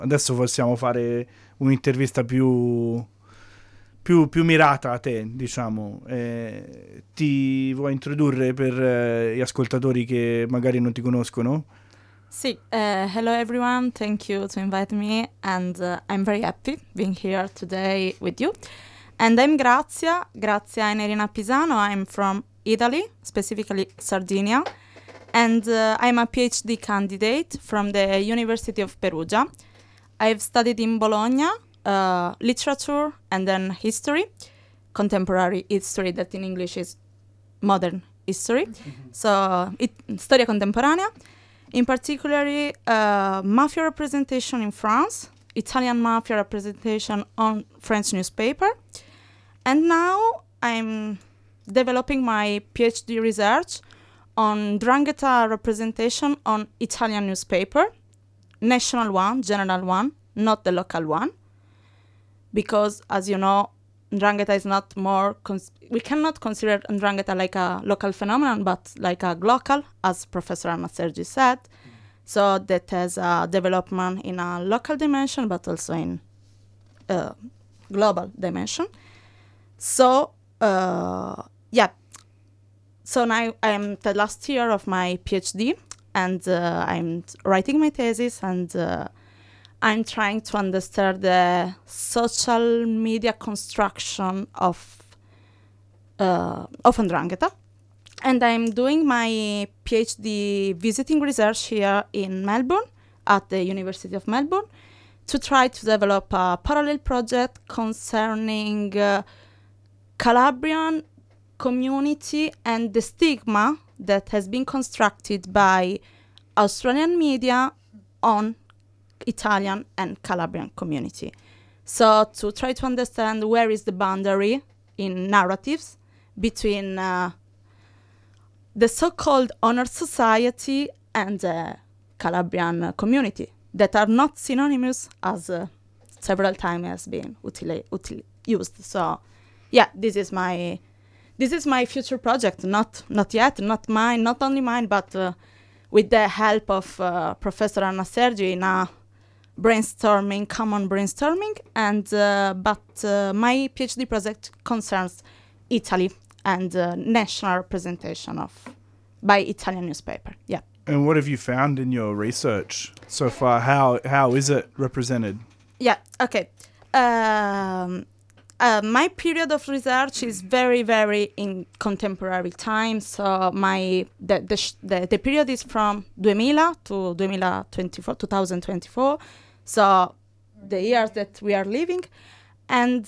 adesso possiamo fare un'intervista più mirata a te, diciamo. Ti vuoi introdurre per gli ascoltatori che magari non ti conoscono? Sì, hello everyone, thank you to invite me, and I'm very happy being here today with you. And I'm Grazia Enerina Pisano. I'm from Italy, specifically Sardinia, and I'm a PhD candidate from the University of Perugia. I've studied in Bologna literature and then history, contemporary history, that in English is modern history. So, storia contemporanea. In particular, mafia representation in France, Italian mafia representation on French newspaper. And now I'm developing my PhD research on 'Ndrangheta representation on Italian newspaper, national one, general one, not the local one. Because, as you know, 'Ndrangheta is not more... we cannot consider 'Ndrangheta like a local phenomenon, but like a glocal, as Professor Anna-Sergi said. So that has a development in a local dimension, but also in a global dimension. So, So now I'm the last year of my PhD, and I'm writing my thesis, and I'm trying to understand the social media construction of 'Ndrangheta. And I'm doing my PhD visiting research here in Melbourne, at the University of Melbourne, to try to develop a parallel project concerning Calabrian community and the stigma that has been constructed by Australian media on Italian and Calabrian community. So to try to understand where is the boundary in narratives between the so-called honor society and the Calabrian community, that are not synonymous, as several times has been used. So, yeah, this is my future project. Not yet, not mine, not only mine, but with the help of Professor Anna-Sergi in a common brainstorming. And but my PhD project concerns Italy and national representation by Italian newspaper. Yeah. And what have you found in your research so far? How is it represented? Yeah. Okay. My period of research is very, very in contemporary time. So the period is from 2000 to 2024. So the years that we are living, and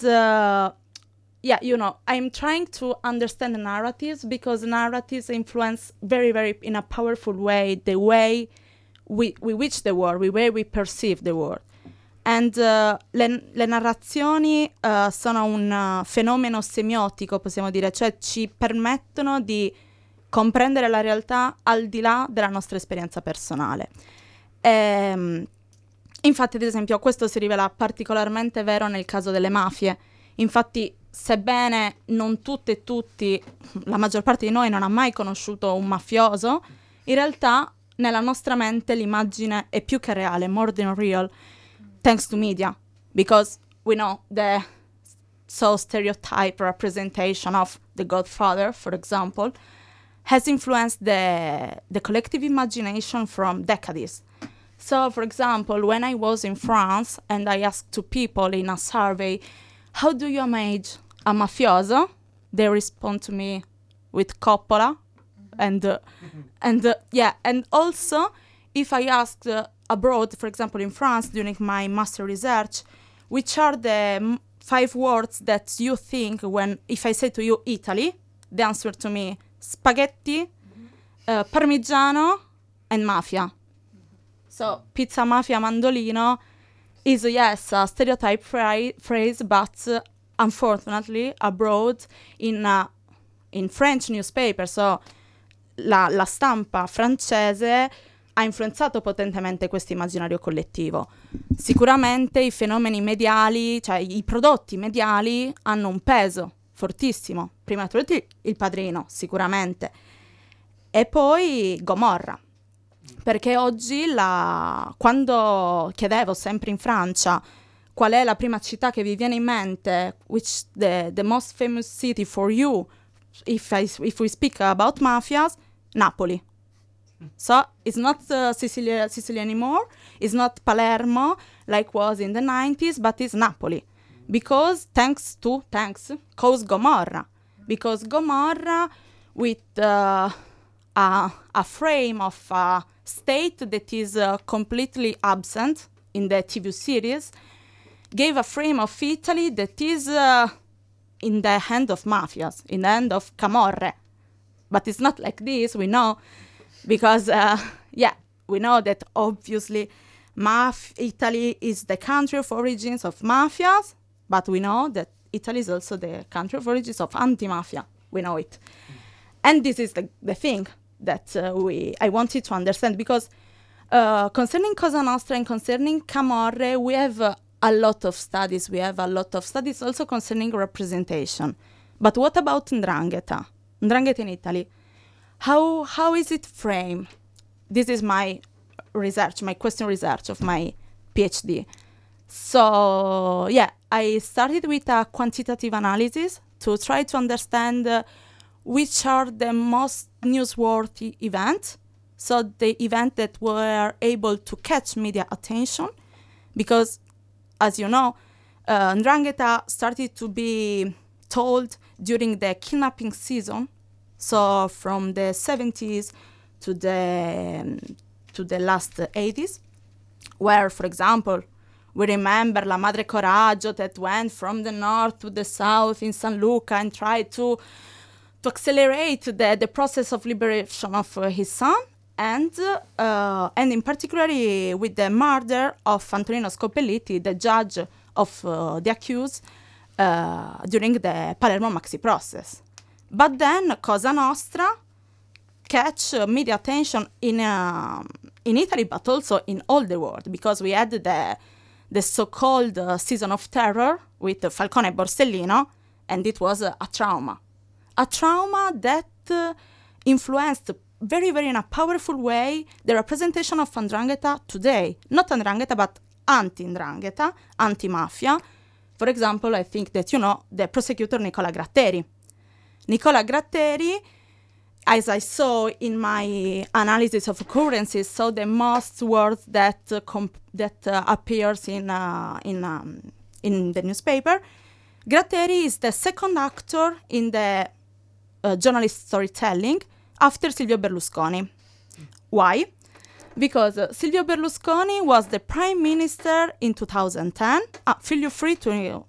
I'm trying to understand the narratives, because narratives influence very, very in a powerful way the way we reach the world, the way we perceive the world. And le narrazioni sono un fenomeno semiotico, possiamo dire, cioè ci permettono di comprendere la realtà al di là della nostra esperienza personale. Infatti, ad esempio, questo si rivela particolarmente vero nel caso delle mafie. Infatti, sebbene non tutte e tutti, la maggior parte di noi non ha mai conosciuto un mafioso, in realtà nella nostra mente l'immagine è più che reale, more than real, thanks to media, because we know the so stereotype representation of the Godfather, for example, has influenced the collective imagination from decades. So, for example, when I was in France and I asked to people in a survey, how do you imagine a mafioso? They respond to me with Coppola. And also, if I asked abroad, for example, in France, during my master research, which are the 5 words that you think when, if I say to you Italy, the answer to me, spaghetti, parmigiano, and mafia. So, pizza, mafia, mandolino is, yes, a stereotype phrase, but unfortunately, abroad, in French newspaper, so la stampa francese ha influenzato potentemente questo immaginario collettivo. Sicuramente i fenomeni mediali, cioè i prodotti mediali, hanno un peso fortissimo. Prima di tutto Il Padrino, sicuramente. E poi Gomorra. perché oggi quando chiedevo sempre in Francia qual è la prima città che vi viene in mente, which the most famous city for you, if we speak about mafias, Napoli. So it's not Sicily anymore, it's not Palermo like was in the 90s, but it's Napoli. Because cause Gomorra. Because Gomorra, with a frame of a state that is completely absent in the TV series, gave a frame of Italy that is in the hand of mafias, in the hand of camorre. But it's not like this, we know, because, we know that obviously Italy is the country of origins of mafias, but we know that Italy is also the country of origins of anti-mafia. We know it. And this is the thing that I wanted to understand, because concerning Cosa Nostra and concerning Camorre, we have a lot of studies. We have a lot of studies also concerning representation. But what about 'Ndrangheta? 'Ndrangheta in Italy. How is it framed? This is my research, my question research of my PhD. So, I started with a quantitative analysis to try to understand which are the most newsworthy events. So the events that were able to catch media attention, because, as you know, 'Ndrangheta started to be told during the kidnapping season. So from the 70s to the last 80s, where, for example, we remember La Madre Coraggio that went from the north to the south in San Luca and tried to accelerate the process of liberation of his son, and in particular with the murder of Antonino Scopelliti, the judge of the accused during the Palermo Maxi process. But then Cosa Nostra catch media attention in Italy, but also in all the world, because we had the so-called season of terror with Falcone e Borsellino, and it was a trauma. A trauma that influenced very, very in a powerful way the representation of 'Ndrangheta today. Not 'Ndrangheta, but anti-'Ndrangheta, anti-mafia. For example, I think that you know the prosecutor Nicola Gratteri. Nicola Gratteri, as I saw in my analysis of occurrences, saw the most words that appears in the newspaper. Gratteri is the second actor in the journalist storytelling after Silvio Berlusconi. Why? Because Silvio Berlusconi was the prime minister in 2010. Feel free to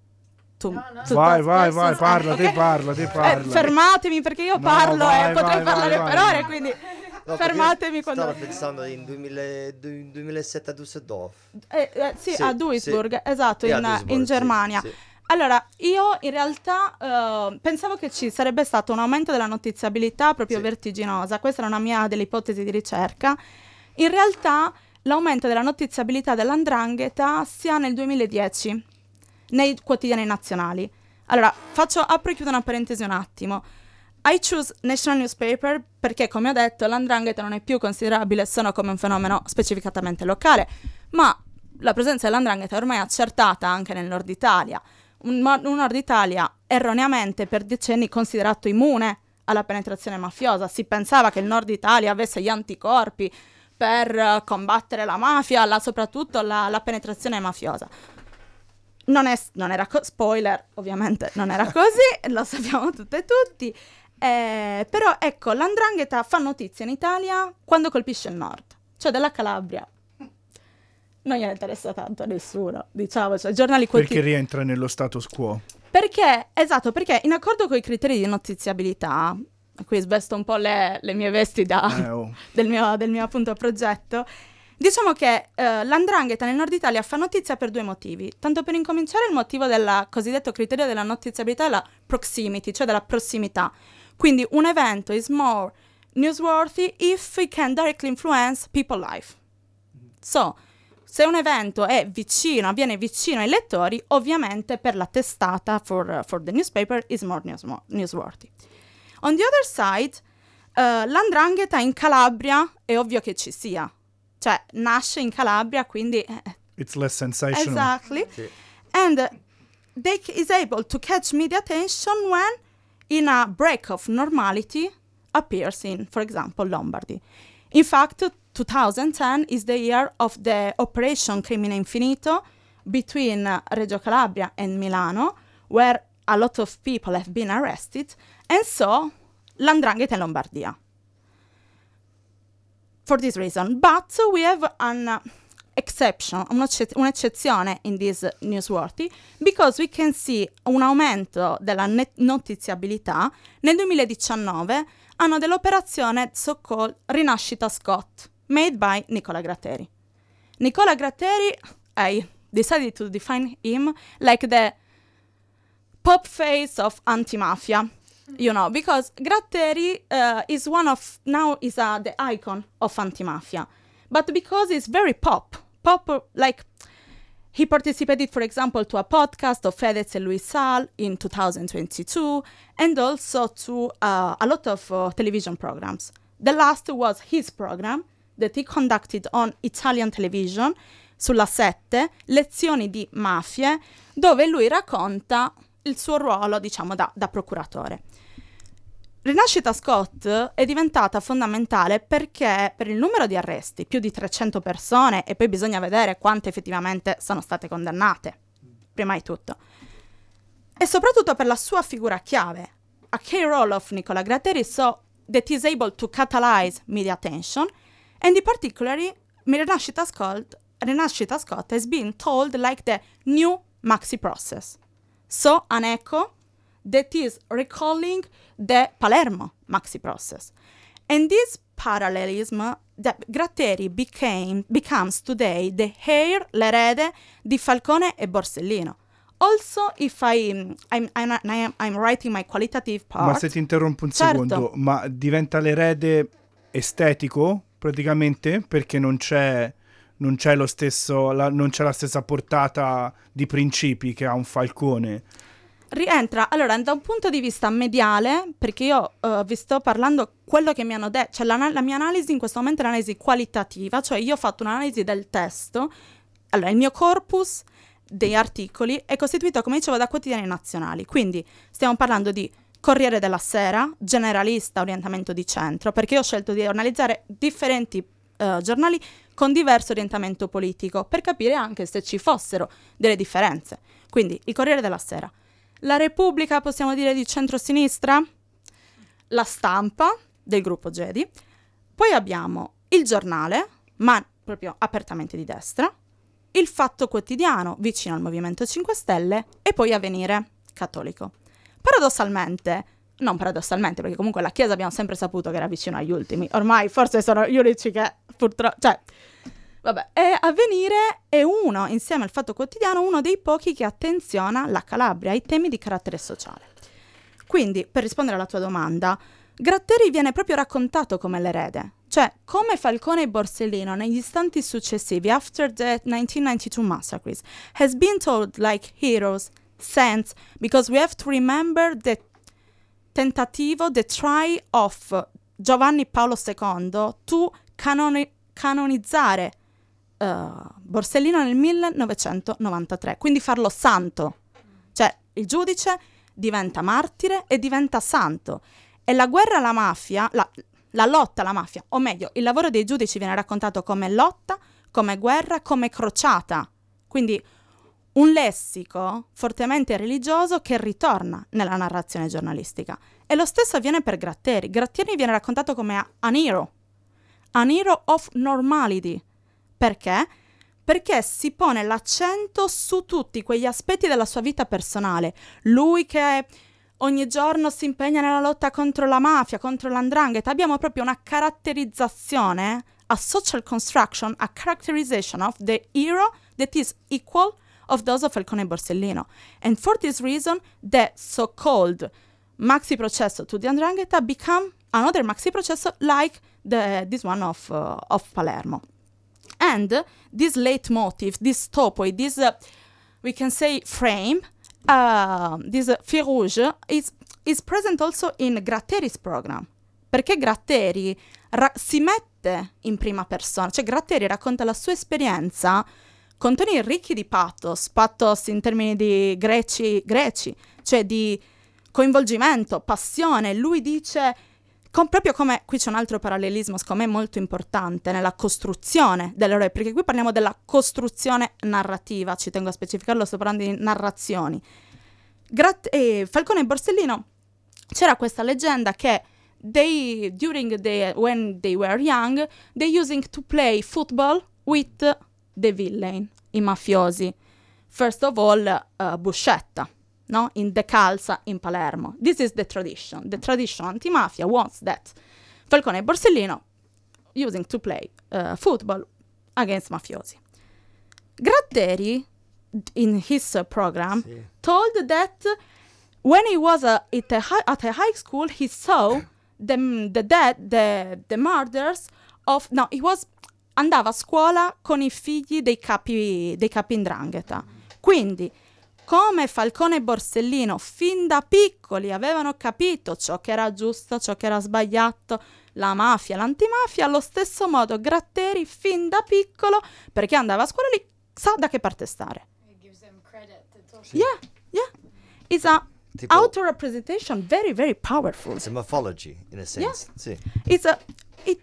vai, parla, te parla. Fermatemi perché io parlo e potrei parlare per ore, quindi No, fermatemi quando... Stavo pensando in 2007 a Düsseldorf. Sì, a Duisburg, sì. esatto, in Germania. Sì. Allora, io in realtà pensavo che ci sarebbe stato un aumento della notiziabilità proprio vertiginosa. Questa era una mia delle ipotesi di ricerca. In realtà l'aumento della notiziabilità dell''Ndrangheta si ha nel 2010 nei quotidiani nazionali. Allora, apro e chiudo una parentesi un attimo. I choose National Newspaper perché, come ho detto, l''Ndrangheta non è più considerabile solo come un fenomeno specificatamente locale, ma la presenza dell''Ndrangheta è ormai accertata anche nel nord Italia. Un nord Italia erroneamente per decenni considerato immune alla penetrazione mafiosa. Si pensava che il nord Italia avesse gli anticorpi per combattere la mafia, soprattutto la penetrazione mafiosa. Non era spoiler, ovviamente non era così, lo sappiamo tutte e tutti. Però ecco, l''Ndrangheta fa notizia in Italia quando colpisce il nord, cioè della Calabria. Non gliene interessa tanto a nessuno, diciamo, cioè giornali perché rientra nello status quo. Perché in accordo con i criteri di notiziabilità, qui svesto un po' le mie vesti del mio appunto progetto, diciamo che l''Ndrangheta nel nord Italia fa notizia per due motivi. Tanto per incominciare, il motivo del cosiddetto criterio della notiziabilità è la proximity, cioè della prossimità. Quindi un evento is more newsworthy if it can directly influence people's life. So, se un evento avviene vicino ai lettori, ovviamente per la testata, for the newspaper, is more newsworthy. On the other side, L''ndrangheta in Calabria è ovvio che ci sia. Cioè, nasce in Calabria, quindi... It's less sensational. Exactly. Sì. And they is able to catch media attention when in a break of normality appears in, for example, Lombardy. In fact, 2010 is the year of the Operation Crimine Infinito between Reggio Calabria and Milano, where a lot of people have been arrested, and so l''ndrangheta in Lombardia. For this reason. But we have an exception, un'eccezione in this newsworthy, because we can see un aumento della notiziabilità. Nel 2019 hanno dell'operazione so-called Rinascita Scott, made by Nicola Gratteri. Nicola Gratteri, I decided to define him like the pop face of anti-mafia. You know, because Gratteri is one of, now is the icon of anti-mafia. But because it's very pop, like he participated, for example, to a podcast of Fedez and Luis Sal in 2022, and also to a lot of television programs. The last was his program that he conducted on Italian television, sulla 7, Lezioni di Mafie, dove lui racconta il suo ruolo, diciamo, da procuratore. Rinascita Scott è diventata fondamentale perché per il numero di arresti, più di 300 persone, e poi bisogna vedere quante effettivamente sono state condannate, prima di tutto, e soprattutto per la sua figura chiave, a key role of Nicola Gratteri, so that is able to catalyze media attention, and in particular, Rinascita Scott has been told like the new Maxi process. So, an echo that is recalling the Palermo Maxi process. And this parallelism that Gratteri becomes today the heir, l'erede di Falcone e Borsellino. Also, if I'm writing my qualitative part... Ma se ti interrompo un secondo, ma diventa l'erede estetico praticamente perché non c'è lo stesso, non c'è la stessa portata di principi che ha un Falcone. Rientra, allora, da un punto di vista mediale, perché io vi sto parlando quello che mi hanno detto, cioè la mia analisi in questo momento è l'analisi qualitativa, cioè io ho fatto un'analisi del testo. Allora, il mio corpus degli articoli è costituito, come dicevo, da quotidiani nazionali, quindi stiamo parlando di Corriere della Sera, generalista, orientamento di centro, perché io ho scelto di analizzare differenti giornali con diverso orientamento politico, per capire anche se ci fossero delle differenze. Quindi, il Corriere della Sera. La Repubblica, possiamo dire, di centrosinistra, La Stampa, del gruppo Gedi, poi abbiamo Il Giornale, ma proprio apertamente di destra, Il Fatto Quotidiano, vicino al Movimento 5 Stelle, e poi Avvenire, cattolico. Non paradossalmente, perché comunque la Chiesa abbiamo sempre saputo che era vicino agli ultimi, ormai forse sono gli unici che purtroppo... Vabbè, e Avvenire è insieme al Fatto Quotidiano, uno dei pochi che attenziona la Calabria ai temi di carattere sociale. Quindi, per rispondere alla tua domanda, Gratteri viene proprio raccontato come l'erede, cioè come Falcone e Borsellino negli istanti successivi, after the 1992 massacres, has been told like heroes, saints, because we have to remember the try of Giovanni Paolo II to canonizzare Borsellino nel 1993, quindi farlo santo, cioè il giudice diventa martire e diventa santo, e la guerra alla mafia, la lotta alla mafia, o meglio, il lavoro dei giudici viene raccontato come lotta, come guerra, come crociata, quindi un lessico fortemente religioso che ritorna nella narrazione giornalistica. E lo stesso avviene per Gratteri. Gratteri viene raccontato come an hero of normality. Perché? Perché si pone l'accento su tutti quegli aspetti della sua vita personale. Lui che ogni giorno si impegna nella lotta contro la mafia, contro l''ndrangheta. Abbiamo proprio una caratterizzazione, a social construction, a characterization of the hero that is equal of those of Falcone e Borsellino. And for this reason, the so-called maxi processo to the 'ndrangheta become another maxi processo like this one of Palermo. And this leitmotiv, this topoi, this we can say frame, this fil rouge is present also in Gratteri's program, perché Gratteri si mette in prima persona, cioè Gratteri racconta la sua esperienza con toni ricchi di pathos in termini di greci, cioè di coinvolgimento, passione. Lui dice, proprio come, qui c'è un altro parallelismo secondo me molto importante nella costruzione dell'eroe, perché qui parliamo della costruzione narrativa, ci tengo a specificarlo, sto parlando di narrazioni. Falcone e Borsellino, c'era questa leggenda che when they were young, they using to play football with the villain, i mafiosi. First of all, Buscetta, no? In De Calza in Palermo. This is the tradition. The tradition antimafia wants that Falcone e Borsellino using to play football against mafiosi. Gratteri, in his program, told that when he was at a high school, he saw the murders of... No, andava a scuola con i figli dei capi 'ndrangheta. Quindi, come Falcone e Borsellino fin da piccoli avevano capito ciò che era giusto, ciò che era sbagliato, la mafia, l'antimafia, allo stesso modo Gratteri fin da piccolo, perché andava a scuola lì, sa da che parte stare. Yeah. It's a auto-representation very, very powerful. It's a mythology, in a sense. Yeah. Sì.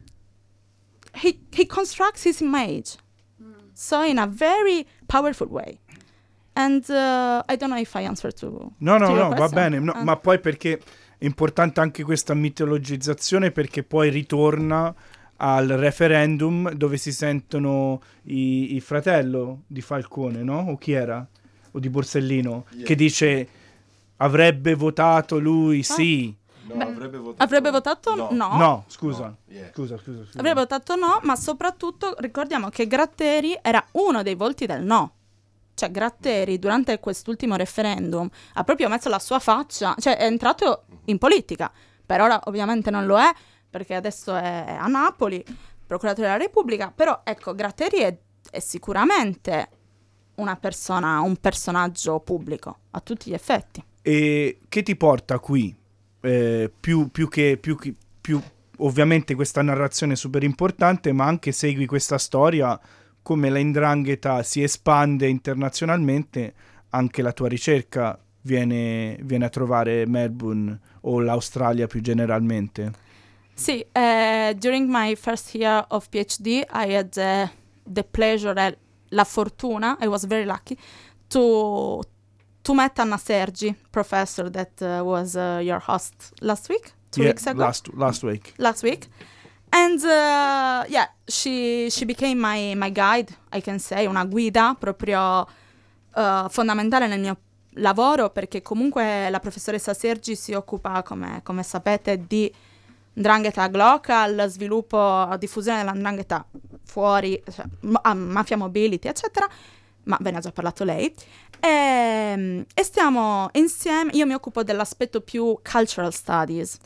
He constructs his image, so in a very powerful way. And I don't know if I answered to No, your va question. bene, ma poi perché è importante anche questa mitologizzazione, perché poi ritorna al referendum dove si sentono i fratello di Falcone, no? O chi era? O di Borsellino, che dice avrebbe votato lui, sì. No, avrebbe votato no. No, scusa. Yeah. Scusa. Avrebbe votato no, ma soprattutto ricordiamo che Gratteri era uno dei volti del no. Cioè Gratteri durante quest'ultimo referendum ha proprio messo la sua faccia, cioè è entrato in politica. Per ora ovviamente non lo è, perché adesso è a Napoli, procuratore della Repubblica, però ecco, Gratteri è sicuramente una persona, un personaggio pubblico a tutti gli effetti. E che ti porta qui? Più ovviamente questa narrazione è super importante, ma anche segui questa storia, come la 'ndrangheta si espande internazionalmente, anche la tua ricerca viene a trovare Melbourne o l'Australia più generalmente. Sì, during my first year of PhD I had the pleasure, la fortuna, I was very lucky to meet Anna Sergi, professor that was your host last week, 2 weeks ago. Last week. Last week. And she became my guide, I can say, una guida proprio fondamentale nel mio lavoro, perché comunque la professoressa Sergi si occupa, come sapete, di 'ndrangheta local, sviluppo, diffusione della 'ndrangheta fuori, cioè, mafia mobility, eccetera, ma ve ne ha già parlato lei. E stiamo insieme, io mi occupo dell'aspetto più cultural studies,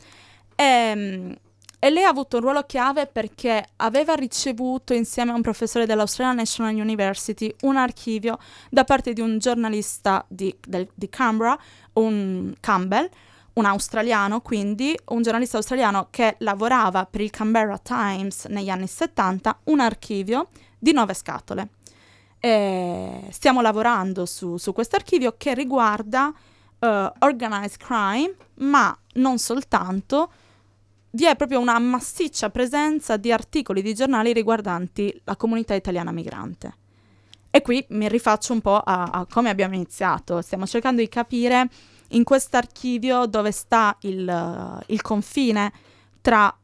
e lei ha avuto un ruolo chiave perché aveva ricevuto insieme a un professore dell'Australian National University un archivio da parte di un giornalista di Canberra, un Campbell, un australiano, quindi un giornalista australiano che lavorava per il Canberra Times negli anni 70, un archivio di 9 scatole. E stiamo lavorando su questo archivio che riguarda organized crime, ma non soltanto. Vi è proprio una massiccia presenza di articoli di giornali riguardanti la comunità italiana migrante. E qui mi rifaccio un po' a come abbiamo iniziato. Stiamo cercando di capire in quest'archivio dove sta il confine tra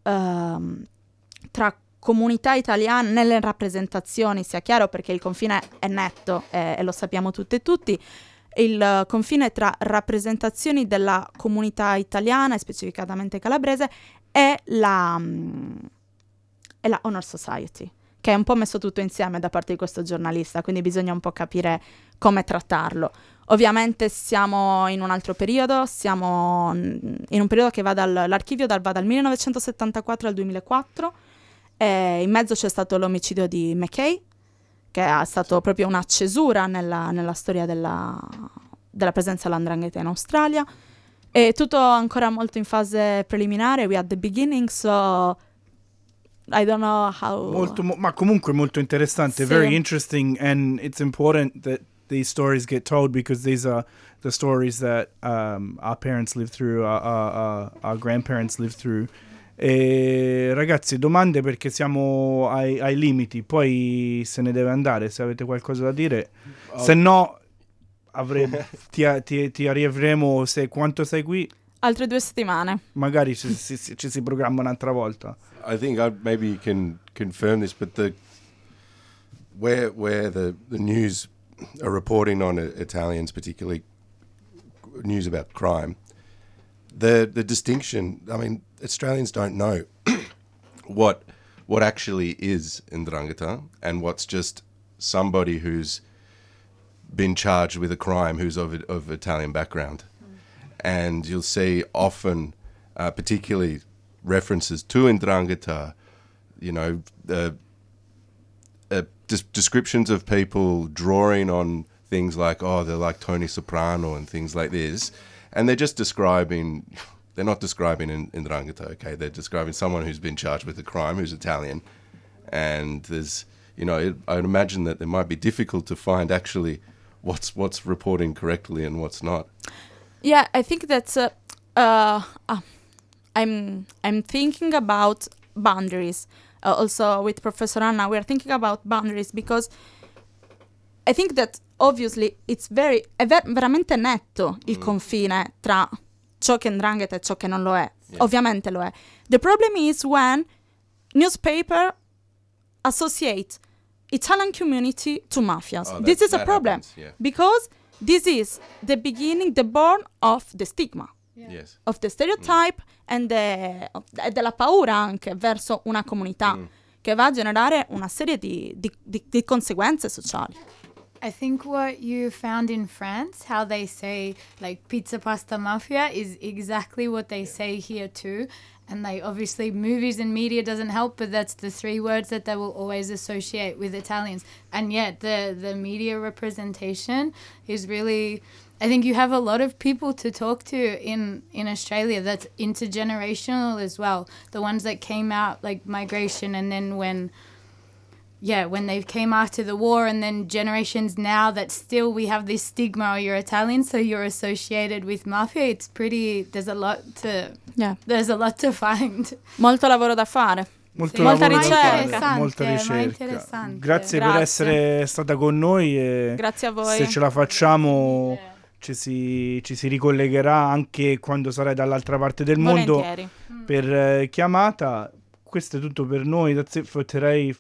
comunità italiane nelle rappresentazioni, sia chiaro, perché il confine è netto e lo sappiamo tutte e tutti. Il confine tra rappresentazioni della comunità italiana, e specificatamente calabrese, e la Honor Society, che è un po' messo tutto insieme da parte di questo giornalista, quindi bisogna un po' capire come trattarlo. Ovviamente siamo in un altro periodo, siamo in un periodo che l'archivio va dal 1974 al 2004, e in mezzo c'è stato l'omicidio di McKay, che è stato proprio una cesura nella storia della presenza dell''ndrangheta in Australia. È tutto ancora molto in fase preliminare, we are at the beginning, so I don't know how... Ma comunque molto interessante, Sì. very interesting, and it's important that these stories get told because these are the stories that our parents lived through, our grandparents lived through. E ragazzi, domande perché siamo ai limiti, poi se ne deve andare, se avete qualcosa da dire. Se no ti arriveremo, quanto sei qui? Altre 2 settimane. Magari ci si programma un'altra volta. I think maybe you can confirm this, but where the news are reporting on Italians, particularly news about crime, the distinction. I mean, Australians don't know what actually is 'ndrangheta and what's just somebody who's been charged with a crime who's of Italian background. And you'll see often, particularly references to 'ndrangheta, descriptions of people drawing on things like, oh, they're like Tony Soprano and things like this. And they're just describing, they're not describing 'ndrangheta, okay? They're describing someone who's been charged with a crime, who's Italian. And there's, I'd imagine that it might be difficult to find actually what's reporting correctly and what's not. Yeah, I think that's I'm thinking about boundaries. Also with Professor Anna, we're thinking about boundaries because I think that obviously it's veramente netto il confine tra ciò che è 'ndrangheta e ciò che non lo è. Yeah. Ovviamente lo è. The problem is when newspaper associate Italian community to mafias. This is a problem happens, yeah. Because this is the beginning, the born of the stigma. Yeah. Yes. Of the stereotype and della paura anche verso una comunità che va a generare una serie di conseguenze sociali. I think what you found in France, how they say like pizza pasta mafia, is exactly what they say here too. And like obviously movies and media doesn't help, but that's the 3 words that they will always associate with Italians. And yet the media representation is really, I think you have a lot of people to talk to in Australia that's intergenerational as well. The ones that came out like migration, and then when they came after the war, and then generations now that still we have this stigma, oh, you're Italian, so you're associated with mafia. It's pretty, there's a lot to find. Molto lavoro da fare. Molta ricerca. Molta ricerca. Grazie per essere stata con noi e grazie a voi. Se ce la facciamo ci si ricollegherà anche quando sarai dall'altra parte del mondo per chiamata. Questo è tutto per noi. That's it for today.